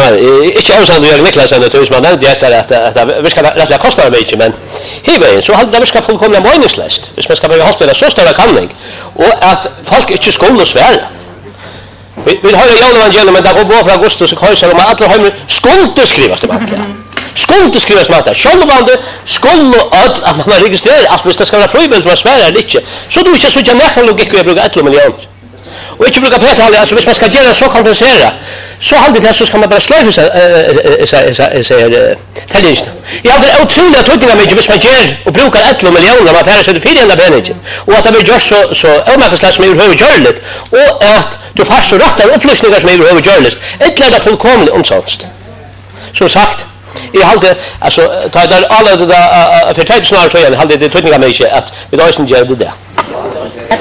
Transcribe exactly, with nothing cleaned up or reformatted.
här, inte avsand gör Niklas ändå tur som han nämnde efter att att vi ska rättla kostar mycket men hela så hade det ska fullkomna meningslöst. Hvis man ska börja hålla det så stora kanning och att folk inte skulle svära. Vi vi har ju evangelium men där går från Augustus och Kaiser om alla hem skulle skrivas det matla. Skulle skrivas matla. Självande skulle att man registrerar att hvis det ska vara frivilligt att svära eller inte. Så du inte så jag logik jag brukar ett miljon. Och inte brukar prata alltså hvis man ska göra så kompensera. Så hade det så ska man bara slöja sig så så så tällinst. Jag hade otroligt tycker mig hvis man gör och brukar ett miljon när man färdas ut för den benägen. Och att det blir just så så omärkesläs med hur görligt och att du får så rätta upplysningar som är hur görligt. Ett lära fullkomligt omsats. Som sagt jag hade alltså ta där alla det där för två tusen år så jag hade det tycker mig att vi då inte gör det där.